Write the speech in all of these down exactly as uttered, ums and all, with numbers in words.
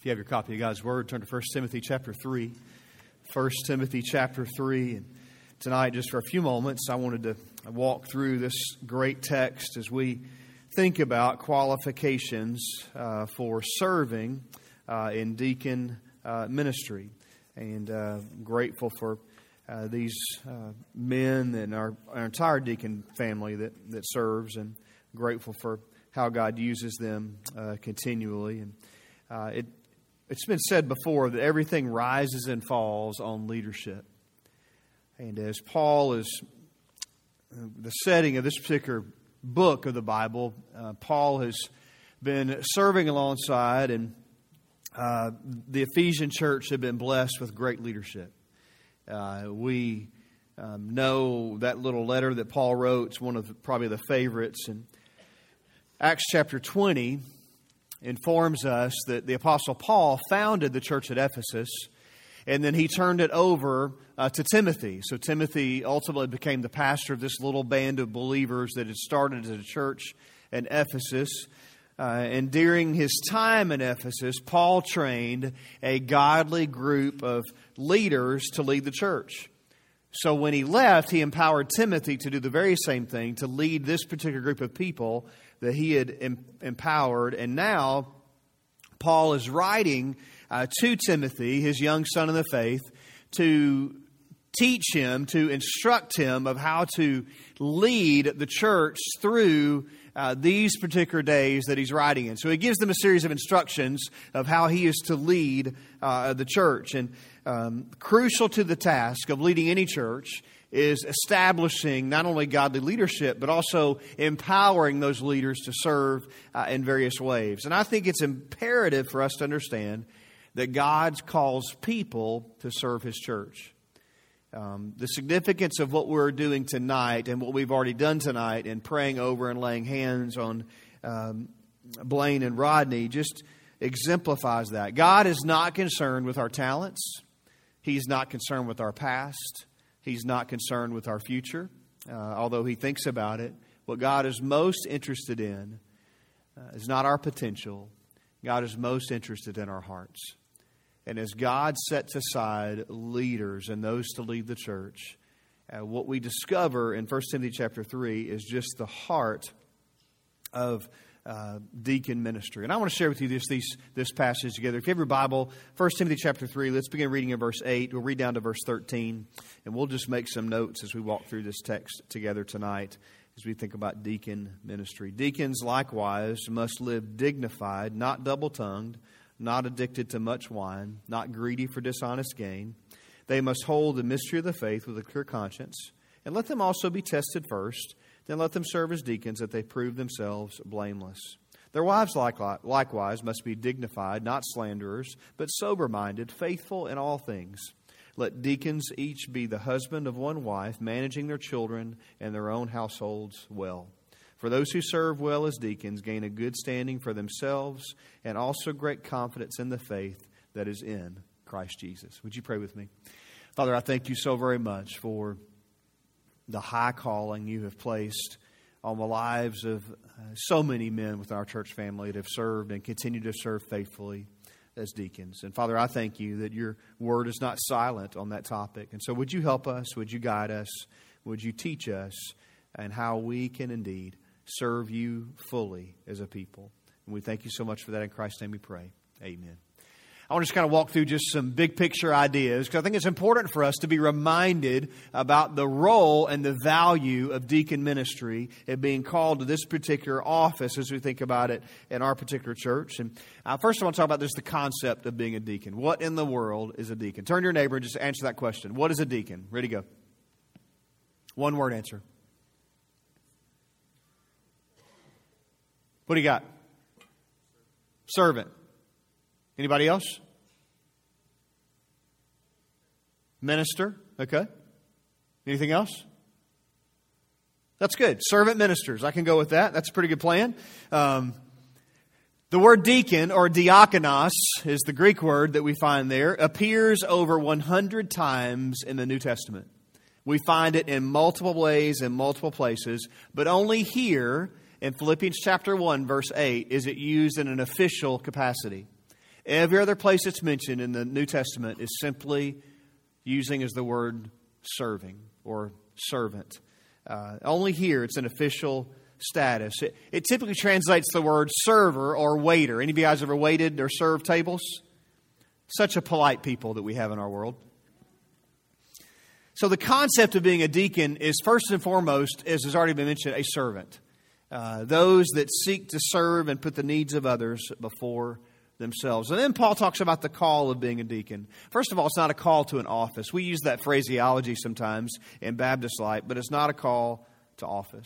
If you have your copy of God's Word, turn to First Timothy chapter three. First Timothy chapter three. And tonight, just for a few moments, I wanted to walk through this great text as we think about qualifications uh, for serving uh, in deacon uh, ministry. And uh, grateful for uh, these uh, men and our, our entire deacon family that, that serves, and grateful for how God uses them uh, continually. And uh, it It's been said before that everything rises and falls on leadership. And as Paul is, the setting of this particular book of the Bible, uh, Paul has been serving alongside, and uh, the Ephesian church have been blessed with great leadership. Uh, we um, know that little letter that Paul wrote. It's one of the, probably the favorites. And Acts chapter twenty informs us that the Apostle Paul founded the church at Ephesus, and then he turned it over uh, to Timothy. So Timothy ultimately became the pastor of this little band of believers that had started as a church in Ephesus. Uh, and during his time in Ephesus, Paul trained a godly group of leaders to lead the church. So when he left, he empowered Timothy to do the very same thing, to lead this particular group of people that he had em- empowered. And now Paul is writing uh, to Timothy, his young son in the faith, to teach him, to instruct him of how to lead the church through uh, these particular days that he's writing in. So he gives them a series of instructions of how he is to lead uh, the church. And um, crucial to the task of leading any church is establishing not only godly leadership, but also empowering those leaders to serve uh, in various ways. And I think it's imperative for us to understand that God calls people to serve His church. Um, the significance of what we're doing tonight and what we've already done tonight in praying over and laying hands on um, Blaine and Rodney just exemplifies that. God is not concerned with our talents. He's not concerned with our past. He's not concerned with our future, uh, although He thinks about it. What God is most interested in uh, is not our potential. God is most interested in our hearts. And as God sets aside leaders and those to lead the church, uh, what we discover in First Timothy chapter three is just the heart of uh, deacon ministry. And I want to share with you this, these, this passage together. If you have your Bible, First Timothy chapter three, let's begin reading in verse eight. We'll read down to verse thirteen, and we'll just make some notes as we walk through this text together tonight as we think about deacon ministry. Deacons likewise must live dignified, not double-tongued, not addicted to much wine, not greedy for dishonest gain. They must hold the mystery of the faith with a clear conscience, and let them also be tested first. Then let them serve as deacons, that they prove themselves blameless. Their wives likewise must be dignified, not slanderers, but sober-minded, faithful in all things. Let deacons each be the husband of one wife, managing their children and their own households well. For those who serve well as deacons gain a good standing for themselves and also great confidence in the faith that is in Christ Jesus. Would you pray with me? Father, I thank You so very much for the high calling You have placed on the lives of uh, so many men within our church family that have served and continue to serve faithfully as deacons. And Father, I thank You that Your word is not silent on that topic. And so would You help us? Would You guide us? Would You teach us and how we can indeed serve You fully as a people? And we thank You so much for that. In Christ's name we pray. Amen. I want to just kind of walk through just some big picture ideas, because I think it's important for us to be reminded about the role and the value of deacon ministry and being called to this particular office as we think about it in our particular church. And uh, first I want to talk about just the concept of being a deacon. What in the world is a deacon? Turn to your neighbor and just answer that question. What is a deacon? Ready to go. One word answer. What do you got? Servant. Anybody else? Minister. Okay. Anything else? That's good. Servant ministers. I can go with that. That's a pretty good plan. Um, the word deacon, or diakonos, is the Greek word that we find there, appears over one hundred times in the New Testament. We find it in multiple ways, in multiple places, but only here in Philippians chapter one, verse eight, is it used in an official capacity. Every other place it's mentioned in the New Testament is simply using as the word serving or servant. Uh, only here it's an official status. It, it typically translates the word server or waiter. Any of you guys ever waited or served tables? Such a polite people that we have in our world. So the concept of being a deacon is first and foremost, as has already been mentioned, a servant. Uh, those that seek to serve and put the needs of others before themselves. And then Paul talks about the call of being a deacon. First of all, it's not a call to an office. We use that phraseology sometimes in Baptist life, but it's not a call to office.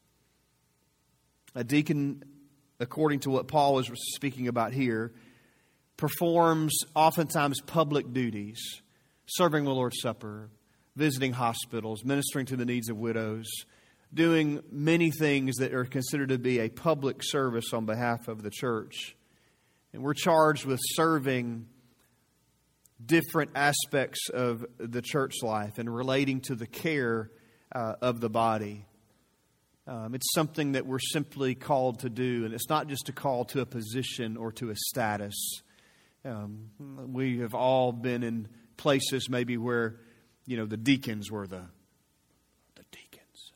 A deacon, according to what Paul is speaking about here, performs oftentimes public duties, serving the Lord's Supper, visiting hospitals, ministering to the needs of widows, doing many things that are considered to be a public service on behalf of the church. And we're charged with serving different aspects of the church life and relating to the care uh, of the body. Um, it's something that we're simply called to do, and it's not just a call to a position or to a status. Um, we have all been in places maybe where, you know, the deacons were the, the deacons.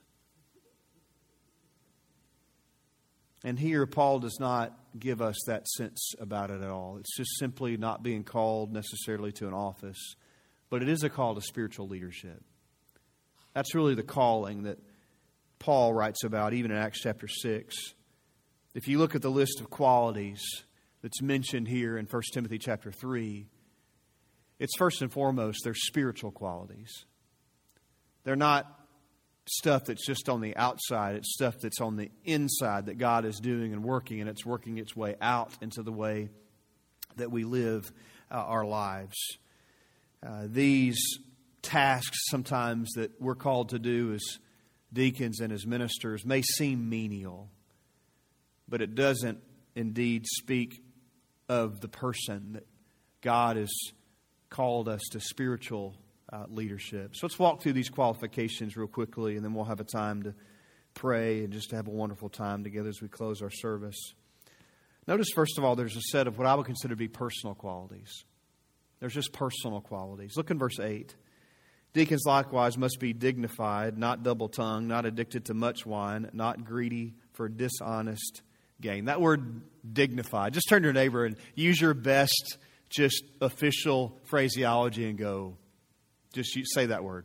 And here Paul does not give us that sense about it at all. It's just simply not being called necessarily to an office, but it is a call to spiritual leadership. That's really the calling that Paul writes about even in Acts chapter six. If you look at the list of qualities that's mentioned here in First Timothy chapter three, it's first and foremost their spiritual qualities. They're not stuff that's just on the outside. It's stuff that's on the inside that God is doing and working, and it's working its way out into the way that we live uh, our lives. Uh, these tasks sometimes that we're called to do as deacons and as ministers may seem menial, but it doesn't indeed speak of the person that God has called us to spiritual uh, leadership. So let's walk through these qualifications real quickly, and then we'll have a time to pray and just to have a wonderful time together as we close our service. Notice, first of all, there's a set of what I would consider to be personal qualities. There's just personal qualities. Look in verse eight. Deacons likewise must be dignified, not double-tongued, not addicted to much wine, not greedy for dishonest gain. That word dignified. Just turn to your neighbor and use your best just official phraseology and go, just say that word.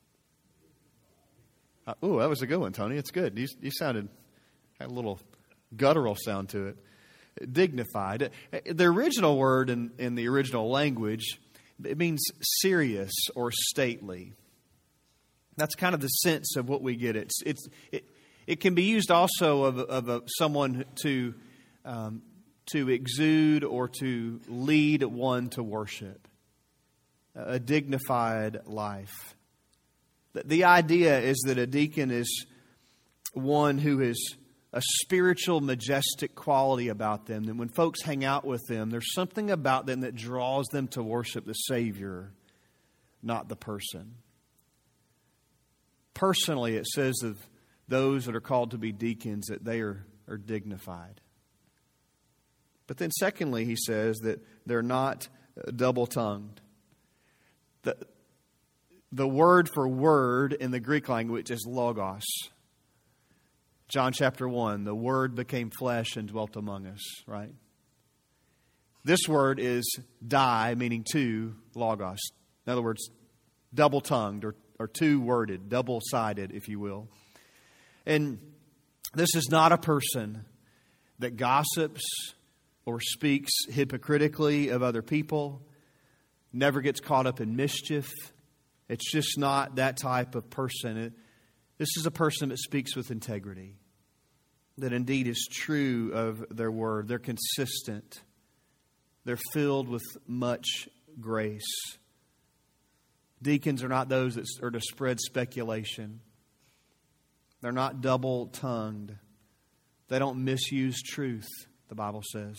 Uh, oh, that was a good one, Tony. It's good. You, you sounded, had a little guttural sound to it. Dignified. The original word in, in the original language, it means serious or stately. That's kind of the sense of what we get. It's it's it, it can be used also of of a, someone to um, to exude or to lead one to worship. A dignified life. The, the idea is that a deacon is one who is a spiritual, majestic quality about them. That when folks hang out with them, there's something about them that draws them to worship the Savior, not the person. Personally, it says of those that are called to be deacons that they are, are dignified. But then secondly, he says that they're not double-tongued. The, the word for word in the Greek language is logos. John chapter one, the Word became flesh and dwelt among us, right? This word is di, meaning two, logos. In other words, double-tongued or, or two-worded, double-sided, if you will. And this is not a person that gossips or speaks hypocritically of other people, never gets caught up in mischief. It's just not that type of person. It, this is a person that speaks with integrity, that indeed is true of their word. They're consistent. They're filled with much grace. Deacons are not those that are to spread speculation. They're not double-tongued. They don't misuse truth, the Bible says.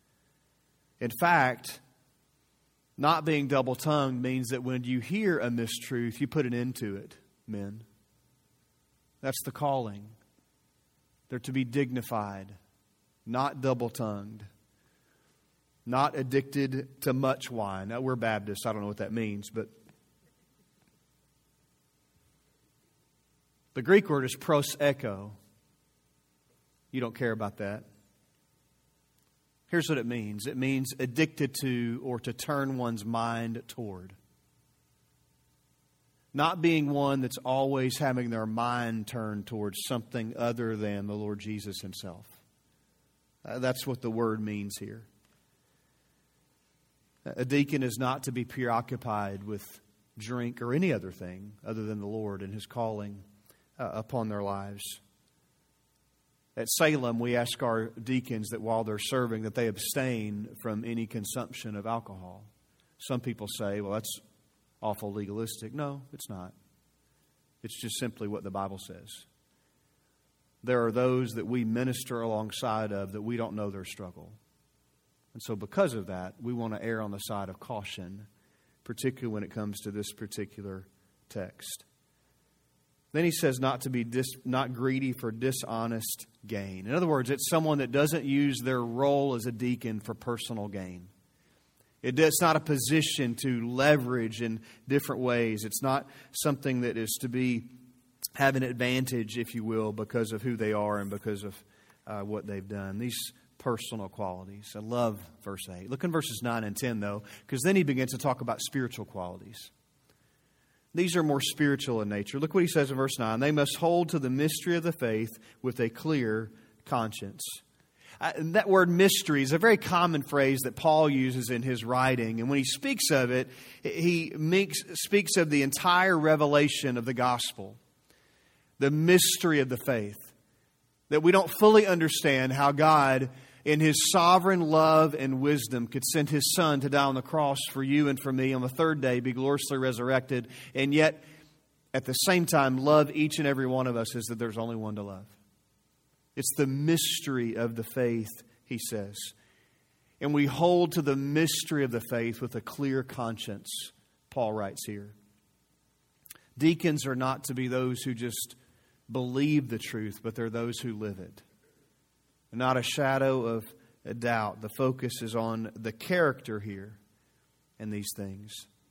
In fact, not being double-tongued means that when you hear a mistruth, you put an end to it, men. That's the calling. They're to be dignified, not double-tongued. Not addicted to much wine. Now, we're Baptists. I don't know what that means, but the Greek word is proseko. You don't care about that. Here's what it means. It means addicted to or to turn one's mind toward. Not being one that's always having their mind turned towards something other than the Lord Jesus Himself. Uh, that's what the word means here. A deacon is not to be preoccupied with drink or any other thing other than the Lord and His calling uh, upon their lives. At Salem, we ask our deacons that while they're serving, that they abstain from any consumption of alcohol. Some people say, well, that's awful legalistic. No, it's not. It's just simply what the Bible says. There are those that we minister alongside of that we don't know their struggle. And so because of that, we want to err on the side of caution, particularly when it comes to this particular text. Then he says not to be dis, not greedy for dishonest gain. In other words, it's someone that doesn't use their role as a deacon for personal gain. It, it's not a position to leverage in different ways. It's not something that is to be have an advantage, if you will, because of who they are and because of uh, what they've done. These personal qualities. I love verse eight. Look in verses nine and ten, though, because then he begins to talk about spiritual qualities. These are more spiritual in nature. Look what he says in verse nine. They must hold to the mystery of the faith with a clear conscience. Uh, that word mystery is a very common phrase that Paul uses in his writing. And when he speaks of it, he makes, speaks of the entire revelation of the gospel. The mystery of the faith. That we don't fully understand how God, in His sovereign love and wisdom, could send His Son to die on the cross for you and for me on the third day, be gloriously resurrected, and yet at the same time love each and every one of us as that there's only one to love. It's the mystery of the faith, he says. And we hold to the mystery of the faith with a clear conscience, Paul writes here. Deacons are not to be those who just believe the truth, but they're those who live it. Not a shadow of a doubt. The focus is on the character here and these things.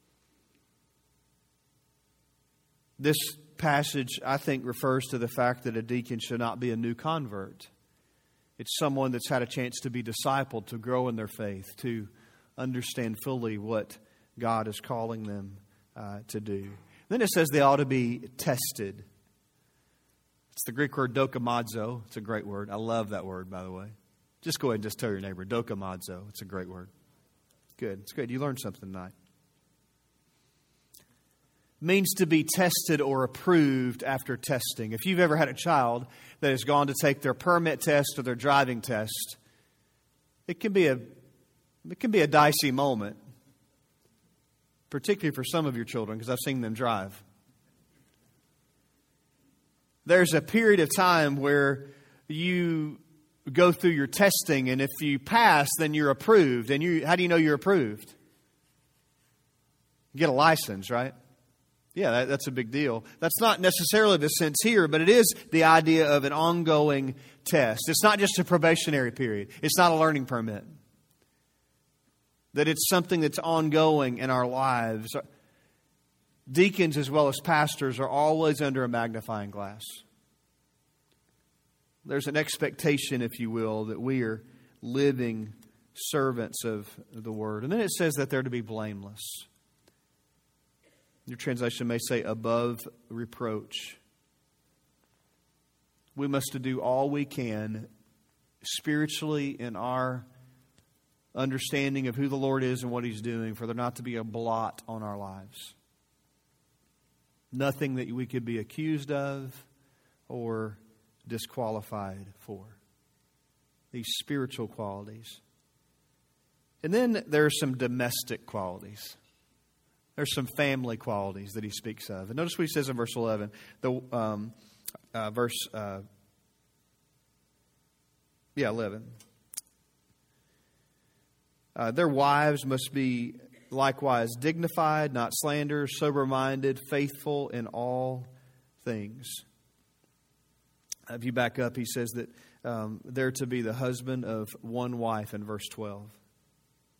This passage, I think, refers to the fact that a deacon should not be a new convert. It's someone that's had a chance to be discipled, to grow in their faith, to understand fully what God is calling them uh, to do. Then it says they ought to be tested. It's the Greek word dokimazo. It's a great word. I love that word, by the way. Just go ahead and just tell your neighbor, dokimazo. It's a great word. Good. It's good. You learned something tonight. It means to be tested or approved after testing. If you've ever had a child that has gone to take their permit test or their driving test, it can be a it can be a dicey moment, particularly for some of your children, because I've seen them drive. There's a period of time where you go through your testing, and if you pass, then you're approved. And you, how do you know you're approved? You get a license, right? Yeah, that, that's a big deal. That's not necessarily the sense here, but it is the idea of an ongoing test. It's not just a probationary period. It's not a learning permit. That it's something that's ongoing in our lives. Deacons as well as pastors are always under a magnifying glass. There's an expectation, if you will, that we are living servants of the Word. And then it says that they're to be blameless. Your translation may say above reproach. We must do all we can spiritually in our understanding of who the Lord is and what He's doing for there not to be a blot on our lives. Nothing that we could be accused of or disqualified for. These spiritual qualities. And then there are some domestic qualities. There's some family qualities that he speaks of. And notice what he says in verse eleven. The um, uh, verse, uh, yeah, eleven. Uh, their wives must be likewise dignified, not slanderers, sober-minded, faithful in all things. If you back up, he says that um, they're to be the husband of one wife in verse twelve.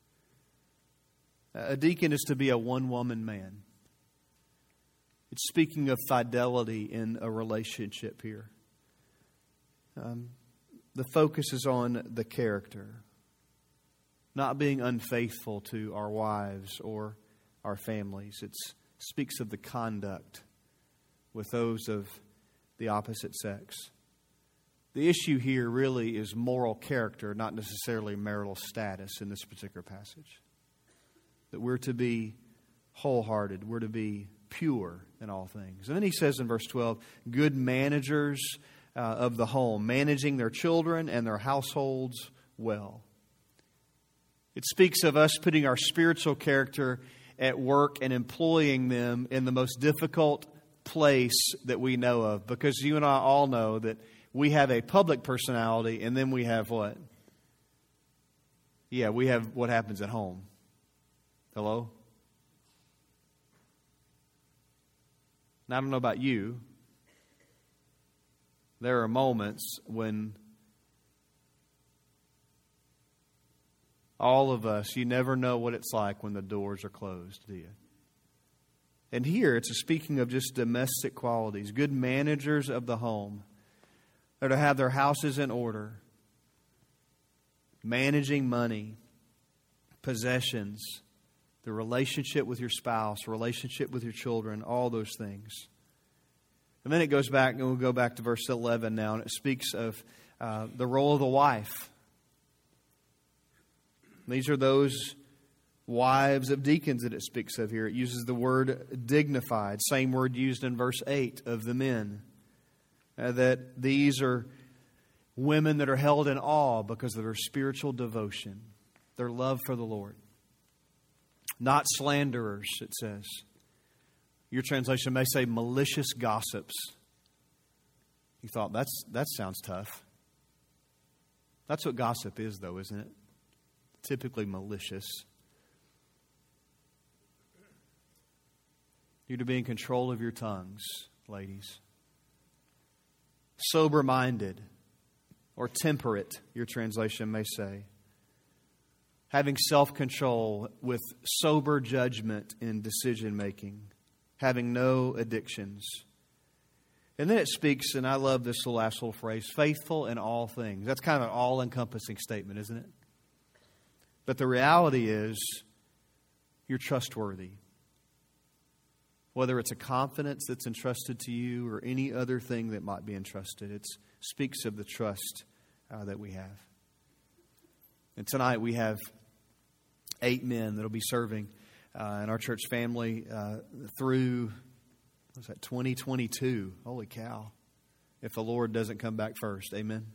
A deacon is to be a one-woman man. It's speaking of fidelity in a relationship here. Um, the focus is on the character, not being unfaithful to our wives or our families. It speaks of the conduct with those of the opposite sex. The issue here really is moral character, not necessarily marital status in this particular passage. That we're to be wholehearted, we're to be pure in all things. And then he says in verse twelve, good managers uh, of the home, managing their children and their households well. It speaks of us putting our spiritual character at work and employing them in the most difficult place that we know of. Because you and I all know that we have a public personality, and then we have what? Yeah, we have what happens at home. Hello? Now, I don't know about you. There are moments when all of us, you never know what it's like when the doors are closed, do you? And here it's speaking of just domestic qualities. Good managers of the home. They're to have their houses in order. Managing money, possessions, the relationship with your spouse, relationship with your children, all those things. And then it goes back, and we'll go back to verse eleven now, and it speaks of uh, the role of the wife. These are those wives of deacons that it speaks of here. It uses the word dignified, same word used in verse eight of the men. Uh, that these are women that are held in awe because of their spiritual devotion, their love for the Lord. Not slanderers, it says. Your translation may say malicious gossips. You thought, that's that sounds tough. That's what gossip is, though, isn't it? Typically malicious. You're to be in control of your tongues, ladies. Sober-minded, or temperate, your translation may say. Having self-control with sober judgment in decision-making. Having no addictions. And then it speaks, and I love this last little phrase, faithful in all things. That's kind of an all-encompassing statement, isn't it? But the reality is, you're trustworthy. Whether it's a confidence that's entrusted to you or any other thing that might be entrusted, it speaks of the trust uh, that we have. And tonight we have eight men that will be serving uh, in our church family uh, through, what's that, twenty twenty-two. Holy cow. If the Lord doesn't come back first. Amen.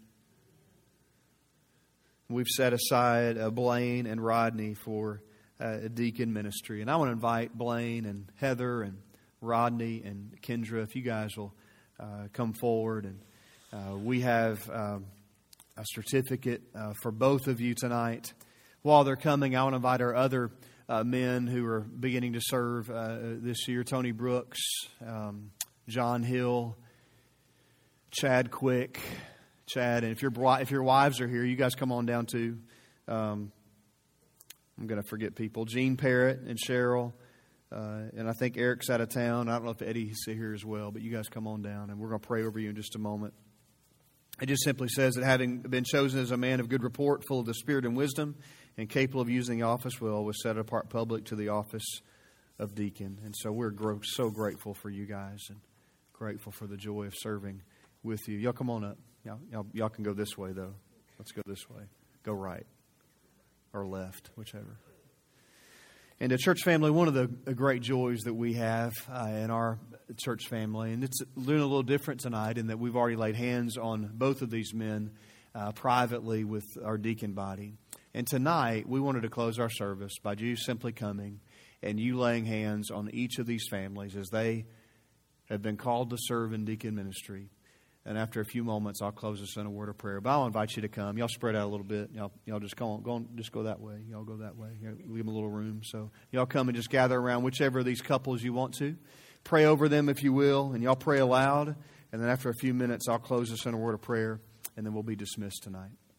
We've set aside uh, Blaine and Rodney for uh, a deacon ministry. And I want to invite Blaine and Heather and Rodney and Kendra, if you guys will uh, come forward. And uh, we have um, a certificate uh, for both of you tonight. While they're coming, I want to invite our other uh, men who are beginning to serve uh, this year. Tony Brooks, um, John Hill, Chad Quick. Chad, and if your if your wives are here, you guys come on down too. Um, I'm going to forget people. Jean Parrott and Cheryl. Uh, and I think Eric's out of town. I don't know if Eddie's here as well, but you guys come on down, and we're going to pray over you in just a moment. It just simply says that having been chosen as a man of good report, full of the Spirit and wisdom, and capable of using the office well, was set apart public to the office of deacon. And so we're gro- so grateful for you guys and grateful for the joy of serving with you. Y'all come on up. Y'all, y'all, y'all can go this way, though. Let's go this way. Go right or left, whichever. And a church family, one of the great joys that we have uh, in our church family, and it's doing a little different tonight in that we've already laid hands on both of these men uh, privately with our deacon body. And tonight, we wanted to close our service by you simply coming and you laying hands on each of these families as they have been called to serve in deacon ministry. And after a few moments, I'll close us in a word of prayer. But I'll invite you to come. Y'all spread out a little bit. Y'all, y'all just go on, go on, just go that way. Y'all go that way. Y'all leave them a little room. So y'all come and just gather around whichever of these couples you want to. Pray over them if you will, and y'all pray aloud. And then after a few minutes, I'll close us in a word of prayer, and then we'll be dismissed tonight.